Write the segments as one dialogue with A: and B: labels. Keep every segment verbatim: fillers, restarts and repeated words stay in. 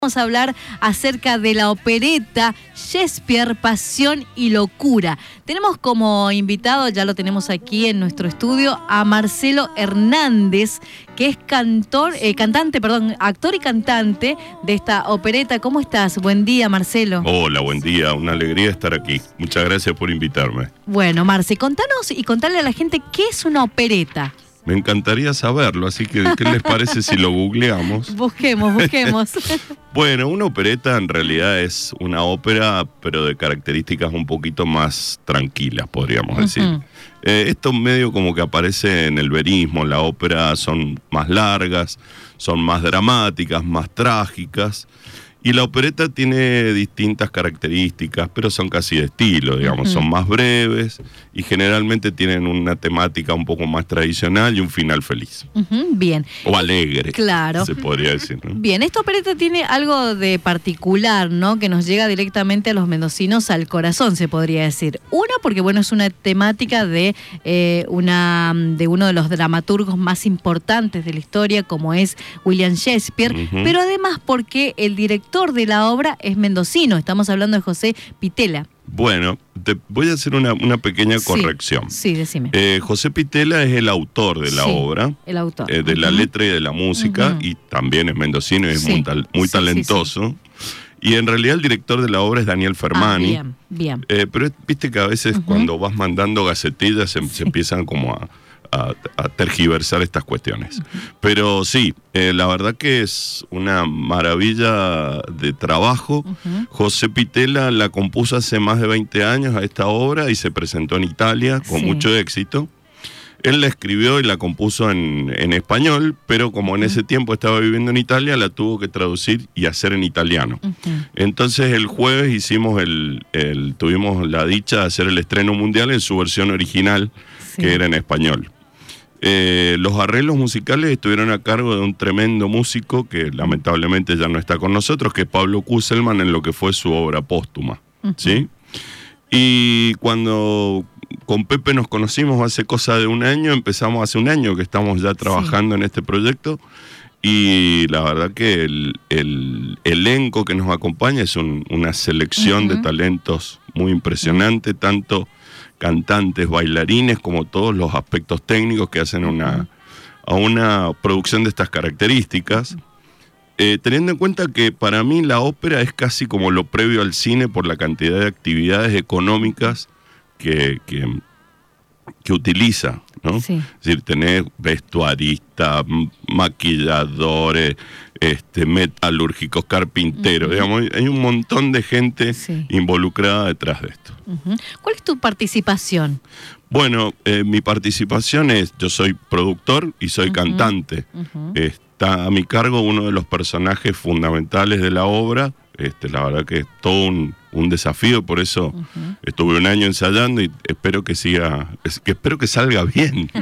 A: Vamos a hablar acerca de la opereta Shakespeare, Pasión y Locura. Tenemos como invitado, ya lo tenemos aquí en nuestro estudio, a Marcelo Hernández, que es cantor, eh, cantante, perdón, actor y cantante de esta opereta. ¿Cómo estás? Buen día, Marcelo.
B: Hola, buen día. Una alegría estar aquí. Muchas gracias por invitarme.
A: Bueno, Marce, contanos y contarle a la gente qué es una opereta.
B: Me encantaría saberlo, así que ¿qué les parece si lo googleamos?
A: Busquemos, busquemos.
B: Bueno, una opereta en realidad es una ópera, pero de características un poquito más tranquilas, podríamos decir. Uh-huh. eh, esto medio como que aparece en el verismo. La ópera son más largas, son más dramáticas, más trágicas. Y la opereta tiene distintas características, pero son casi de estilo, digamos, uh-huh. Son más breves y generalmente tienen una temática un poco más tradicional y un final feliz.
A: Uh-huh, bien.
B: O alegre,
A: claro.
B: Se podría decir, ¿no?
A: Bien, esta opereta tiene algo de particular, ¿no? Que nos llega directamente a los mendocinos al corazón, se podría decir. Una, porque bueno, es una temática de, eh, una, de uno de los dramaturgos más importantes de la historia, como es William Shakespeare, uh-huh. Pero además porque el director de la obra es mendocino. Estamos hablando de José Pitela.
B: Bueno, te voy a hacer una, una pequeña corrección.
A: Sí, sí, decime.
B: Eh, José Pitela es el autor de la
A: sí,
B: obra.
A: El autor.
B: Eh, de uh-huh. la letra y de la música, uh-huh. Y también es mendocino y es sí. muy, tal, muy sí, talentoso. Sí, sí. Y en realidad el director de la obra es Daniel Fermani.
A: Ah, bien, bien.
B: Eh, pero viste que a veces uh-huh. cuando vas mandando gacetillas se,
A: sí.
B: se empiezan como a... A, a tergiversar estas cuestiones. Uh-huh. Pero sí, eh, la verdad que es una maravilla de trabajo. Uh-huh. José Pitela la compuso hace más de veinte años a esta obra y se presentó en Italia con sí. mucho éxito. Él la escribió y la compuso en, en español, pero como en uh-huh. ese tiempo estaba viviendo en Italia, la tuvo que traducir y hacer en italiano. Uh-huh. Entonces el jueves hicimos el, el, tuvimos la dicha de hacer el estreno mundial en su versión original, sí. que era en español. Eh, los arreglos musicales estuvieron a cargo de un tremendo músico que lamentablemente ya no está con nosotros, que es Pablo Kusselman, en lo que fue su obra póstuma. Uh-huh. ¿Sí? Y cuando con Pepe nos conocimos hace cosa de un año, empezamos hace un año que estamos ya trabajando sí. en este proyecto, y la verdad que el, el elenco que nos acompaña es un, una selección uh-huh. de talentos muy impresionante, uh-huh. tanto cantantes, bailarines, como todos los aspectos técnicos que hacen una, a una producción de estas características, eh, teniendo en cuenta que para mí la ópera es casi como lo previo al cine por la cantidad de actividades económicas que, que, que utiliza, ¿no? Sí. Es decir, tenés vestuaristas, maquilladores, este, metalúrgicos, carpinteros, uh-huh. digamos, hay un montón de gente sí. involucrada detrás de esto.
A: Uh-huh. ¿Cuál es tu participación?
B: Bueno, eh, mi participación es, yo soy productor y soy uh-huh. cantante. Uh-huh. Está a mi cargo uno de los personajes fundamentales de la obra. Este, la verdad que es todo un, un desafío, por eso uh-huh. estuve un año ensayando y espero que siga, que espero que salga bien.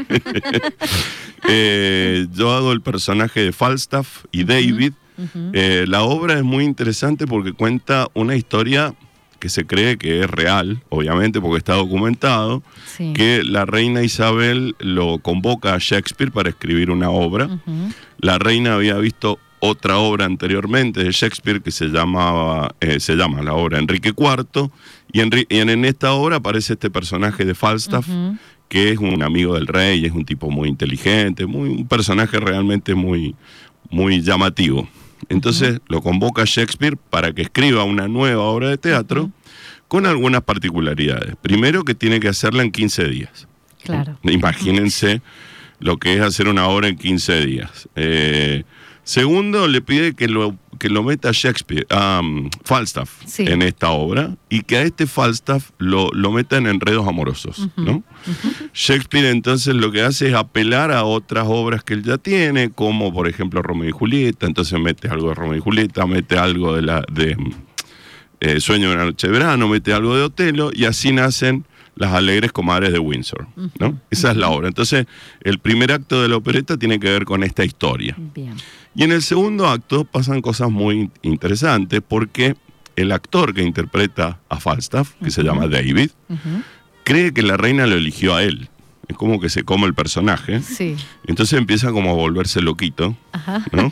B: eh, yo hago el personaje de Falstaff y uh-huh. David. Uh-huh. Eh, la obra es muy interesante porque cuenta una historia que se cree que es real, obviamente porque está documentado, sí. que la reina Isabel lo convoca a Shakespeare para escribir una obra. Uh-huh. La reina había visto otra obra anteriormente de Shakespeare que se llamaba eh, se llama la obra Enrique cuarto, y en, y en, en esta obra aparece este personaje de Falstaff, uh-huh. que es un amigo del rey, es un tipo muy inteligente, muy, un personaje realmente muy, muy llamativo. Entonces uh-huh. lo convoca Shakespeare para que escriba una nueva obra de teatro uh-huh. con algunas particularidades. Primero, que tiene que hacerla en quince días.
A: Claro.
B: Imagínense uh-huh. lo que es hacer una obra en quince días. Eh, Segundo, le pide que lo, que lo meta Shakespeare, um, Falstaff, sí. en esta obra, y que a este Falstaff lo, lo meta en enredos amorosos, uh-huh. ¿no? Uh-huh. Shakespeare entonces lo que hace es apelar a otras obras que él ya tiene, como por ejemplo Romeo y Julieta, entonces mete algo de Romeo y Julieta, mete algo de, la, de eh, Sueño de una noche de verano, mete algo de Otelo, y así nacen Las alegres comadres de Windsor, ¿no? Uh-huh. Esa uh-huh. es la obra. Entonces, el primer acto de la opereta tiene que ver con esta historia.
A: Bien.
B: Y en el segundo acto pasan cosas muy interesantes porque el actor que interpreta a Falstaff, que uh-huh. se llama David, uh-huh. cree que la reina lo eligió a él. es como que se come el personaje.
A: Sí.
B: Entonces empieza como a volverse loquito, ¿no?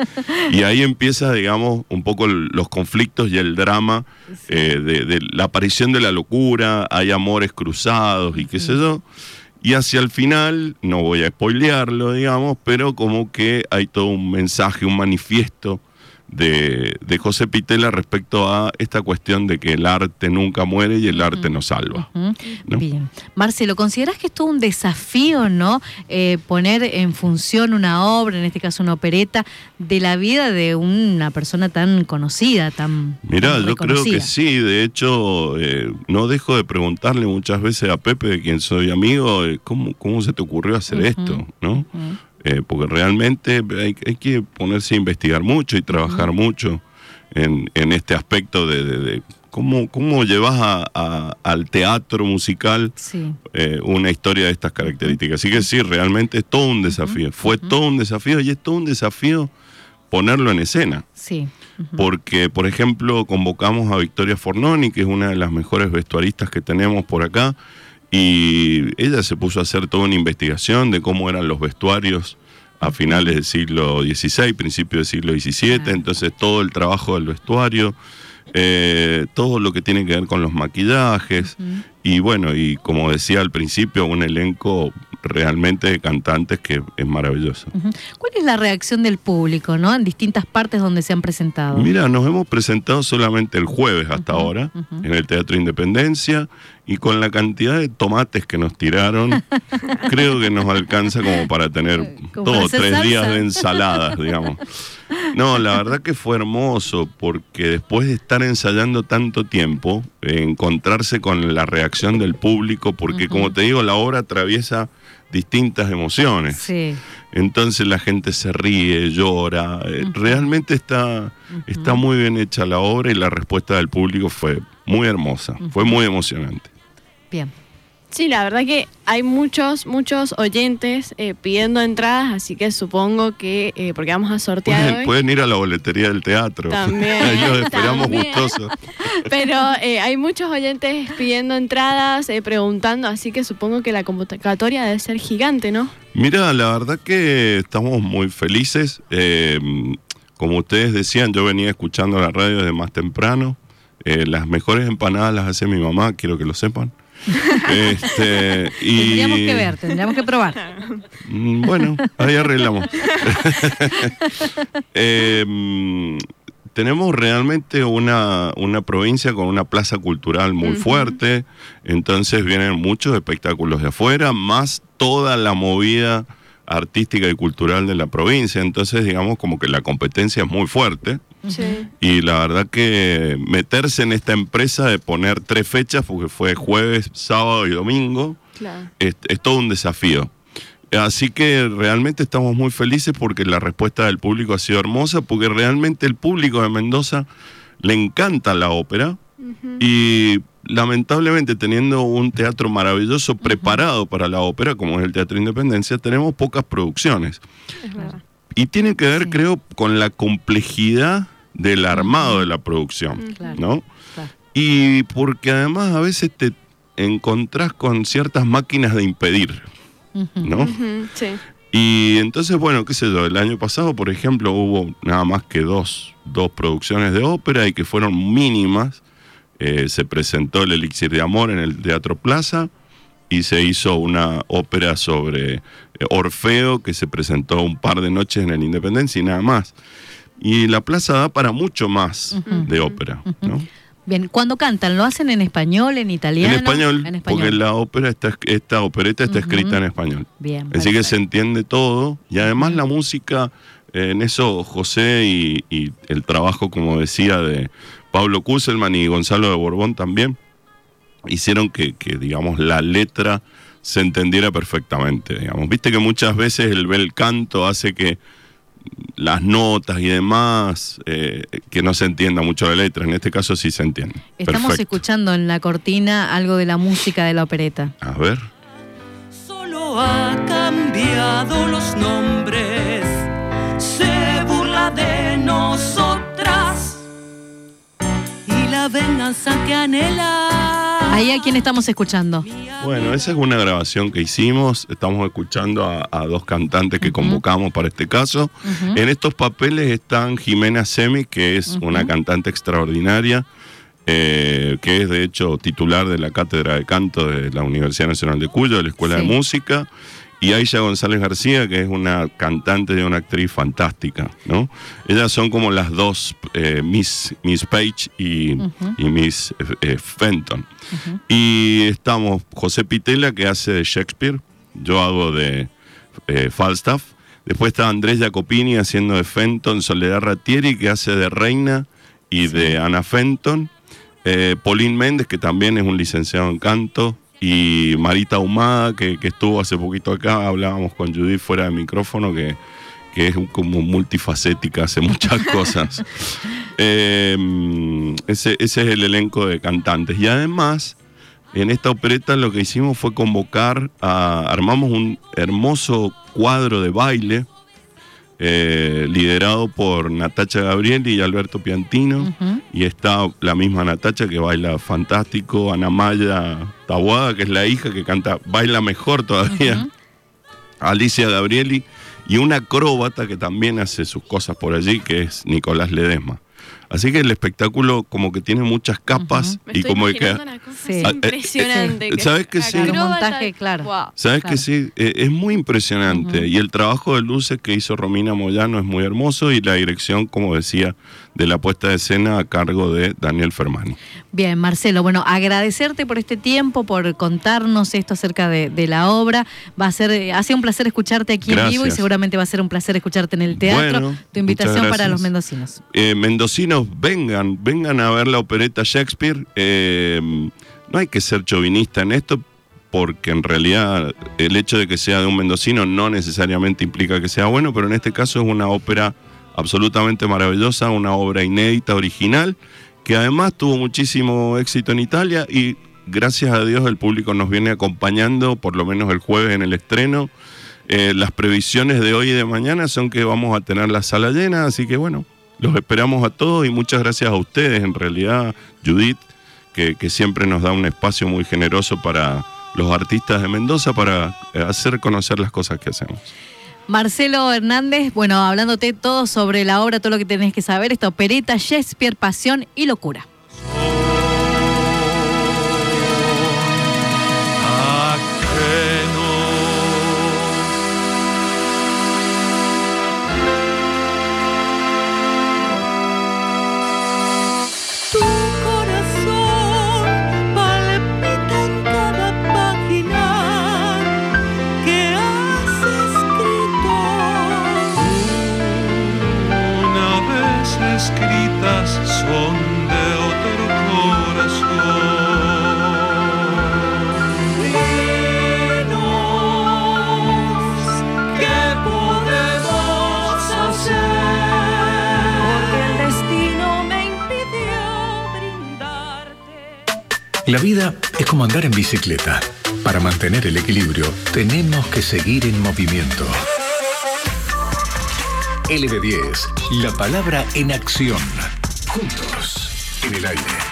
B: Y ahí empieza, digamos, un poco el, los conflictos y el drama sí. eh, de, de la aparición de la locura, hay amores cruzados y qué sí. sé yo. Y hacia el final, no voy a spoilearlo, digamos, pero como que hay todo un mensaje, un manifiesto de, de José Pitela respecto a esta cuestión de que el arte nunca muere y el uh-huh. arte nos salva.
A: Uh-huh. ¿No? Bien. Marcelo, ¿considerás que es todo un desafío, ¿no? Eh, poner en función una obra, en este caso una opereta, de la vida de una persona tan conocida, tan
B: Mirá,
A: tan
B: yo creo que sí. De hecho, eh, no dejo de preguntarle muchas veces a Pepe, de quien soy amigo, eh, ¿cómo, cómo se te ocurrió hacer uh-huh. esto? ¿No? Uh-huh. Eh, porque realmente hay, hay que ponerse a investigar mucho y trabajar uh-huh. mucho en, en este aspecto de, de, de cómo, cómo llevas a, a, al teatro musical sí. eh, una historia de estas características. Así que sí, realmente es todo un desafío. Uh-huh. Fue uh-huh. todo un desafío y es todo un desafío ponerlo en escena.
A: Sí. Uh-huh.
B: Porque, por ejemplo, convocamos a Victoria Fornoni, que es una de las mejores vestuaristas que tenemos por acá, y ella se puso a hacer toda una investigación de cómo eran los vestuarios a finales del siglo dieciséis, principios del siglo diecisiete, ah. entonces todo el trabajo del vestuario, eh, todo lo que tiene que ver con los maquillajes, uh-huh. y bueno, y como decía al principio, un elenco realmente de cantantes que es maravilloso.
A: Uh-huh. ¿Cuál es la reacción del público, no? En distintas partes donde se han presentado.
B: Mira, nos hemos presentado solamente el jueves hasta uh-huh. ahora, uh-huh. en el Teatro Independencia, y con la cantidad de tomates que nos tiraron, creo que nos alcanza como para tener dos, tres salsa. días de ensaladas, digamos. No, la verdad que fue hermoso, porque después de estar ensayando tanto tiempo, eh, encontrarse con la reacción del público, porque uh-huh. como te digo, la obra atraviesa distintas emociones.
A: Sí.
B: Entonces la gente se ríe, llora. Uh-huh. Realmente está, uh-huh. está muy bien hecha la obra y la respuesta del público fue muy hermosa, uh-huh. fue muy emocionante.
A: Bien.
C: Sí, la verdad que hay muchos, muchos oyentes eh, pidiendo entradas, así que supongo que, eh, porque vamos a sortear
B: pueden,
C: hoy.
B: Pueden ir a la boletería del teatro.
C: También.
B: Ahí los esperamos
C: también.
B: gustosos.
C: Pero eh, hay muchos oyentes pidiendo entradas, eh, preguntando, así que supongo que la convocatoria debe ser gigante, ¿no?
B: Mira, la verdad que estamos muy felices. Eh, como ustedes decían, yo venía escuchando la radio desde más temprano. Eh, las mejores empanadas las hace mi mamá, quiero que lo sepan. Este, y...
A: Tendríamos que ver, tendríamos que probar.
B: Bueno, ahí arreglamos. eh, tenemos realmente una, una provincia con una plaza cultural muy uh-huh. fuerte, entonces vienen muchos espectáculos de afuera, más toda la movida artística y cultural de la provincia, entonces digamos como que la competencia es muy fuerte.
C: Sí.
B: Y la verdad que meterse en esta empresa de poner tres fechas, porque fue jueves, sábado y domingo,
C: claro.
B: es, es todo un desafío. Así que realmente estamos muy felices porque la respuesta del público ha sido hermosa, porque realmente el público de Mendoza le encanta la ópera uh-huh. y lamentablemente teniendo un teatro maravilloso uh-huh. preparado para la ópera, como es el Teatro Independencia, tenemos pocas producciones.
C: Es verdad.
B: Y tiene que ver,
A: sí.
B: creo, con la complejidad del armado uh-huh. de la producción,
A: claro,
B: ¿no?
A: Claro.
B: Y porque además a veces te encontrás con ciertas máquinas de impedir, uh-huh. ¿no?
C: Uh-huh. Sí.
B: Y entonces, bueno, qué sé yo, el año pasado, por ejemplo, hubo nada más que dos, dos producciones de ópera y que fueron mínimas. Eh, se presentó El Elixir de Amor en el Teatro Plaza y se hizo una ópera sobre eh, Orfeo que se presentó un par de noches en el Independencia y nada más. Y la plaza da para mucho más uh-huh. de ópera, ¿no?
A: Bien, cuando cantan, ¿lo hacen en español, en italiano?
B: En español,
A: en español.
B: Porque la ópera está, esta opereta está uh-huh. escrita en español.
A: Bien,
B: así
A: perfecto.
B: que se entiende todo. Y además uh-huh. la música, eh, en eso José y, y el trabajo, como decía, de Pablo Kusselman y Gonzalo de Borbón también, hicieron que, que, digamos, la letra se entendiera perfectamente, digamos. Viste que muchas veces el bel canto hace que las notas y demás, eh, que no se entienda mucho la letra. En este caso sí se entiende.
A: Estamos
B: Perfecto.
A: escuchando en la cortina algo de la música de la opereta.
B: A ver.
D: Solo ha cambiado los nombres, se burla de nosotras y la venganza que anhela.
A: Ahí a quién estamos escuchando.
B: Bueno, esa es una grabación que hicimos. Estamos escuchando a, a dos cantantes que uh-huh. convocamos para este caso. Uh-huh. En estos papeles están Jimena Semi, que es uh-huh. una cantante extraordinaria, eh, que es de hecho titular de la Cátedra de Canto de la Universidad Nacional de Cuyo, de la Escuela sí. de Música. Y Aisha González García, que es una cantante y una actriz fantástica, ¿no? Ellas son como las dos, eh, Miss, Miss Page y, uh-huh. y Miss eh, Fenton. Uh-huh. Y estamos José Pitela, que hace de Shakespeare, yo hago de eh, Falstaff. Después está Andrés Jacopini haciendo de Fenton, Soledad Ratieri, que hace de Reina y sí. de Ana Fenton. Eh, Pauline Méndez, que también es un licenciado en canto. Y Marita Ahumada, que, que estuvo hace poquito acá, hablábamos con Judith fuera de micrófono, que, que es como multifacética, hace muchas cosas. eh, ese, ese es el elenco de cantantes. Y además, en esta opereta lo que hicimos fue convocar, a, armamos un hermoso cuadro de baile, Eh, liderado por Natacha Gabrieli y Alberto Piantino, uh-huh. y está la misma Natacha que baila fantástico, Ana Maya Taboada, que es la hija que canta, baila mejor todavía, uh-huh. Alicia Gabrieli, y una acróbata que también hace sus cosas por allí, que es Nicolás Ledesma. Así que el espectáculo como que tiene muchas capas uh-huh. y como que
C: una cosa sí. impresionante.
B: Eh, eh, ¿Sabes que sí?
A: Un montaje, claro.
C: Wow.
B: ¿Sabes
A: claro.
B: que sí? Eh, es muy impresionante uh-huh. y el trabajo de luces que hizo Romina Moyano es muy hermoso y la dirección, como decía, de la puesta de escena a cargo de Daniel Fermani.
A: Bien, Marcelo, bueno, agradecerte por este tiempo, por contarnos esto acerca de, de la obra. Va a ser, ha sido un placer escucharte aquí Gracias. en vivo y seguramente va a ser un placer escucharte en el teatro. Bueno, tu invitación para los mendocinos.
B: Eh, mendocinos, vengan, vengan a ver la opereta Shakespeare. Eh, no hay que ser chauvinista en esto, porque en realidad el hecho de que sea de un mendocino no necesariamente implica que sea bueno, pero en este caso es una ópera absolutamente maravillosa, una obra inédita, original, que además tuvo muchísimo éxito en Italia y gracias a Dios el público nos viene acompañando, por lo menos el jueves en el estreno. Eh, las previsiones de hoy y de mañana son que vamos a tener la sala llena, así que bueno, los esperamos a todos y muchas gracias a ustedes, en realidad, Judith, que, que siempre nos da un espacio muy generoso para los artistas de Mendoza para hacer conocer las cosas que hacemos.
A: Marcelo Hernández, bueno, hablándote todo sobre la obra, todo lo que tenés que saber, esta opereta Shakespeare, Pasión y Locura.
E: Escritas son de otro corazón. Dinos, ¿qué podemos hacer? Porque el destino me impidió brindarte.
F: La vida es como andar en bicicleta. Para mantener el equilibrio, tenemos que seguir en movimiento. L B diez, la palabra en acción. Juntos, en el aire.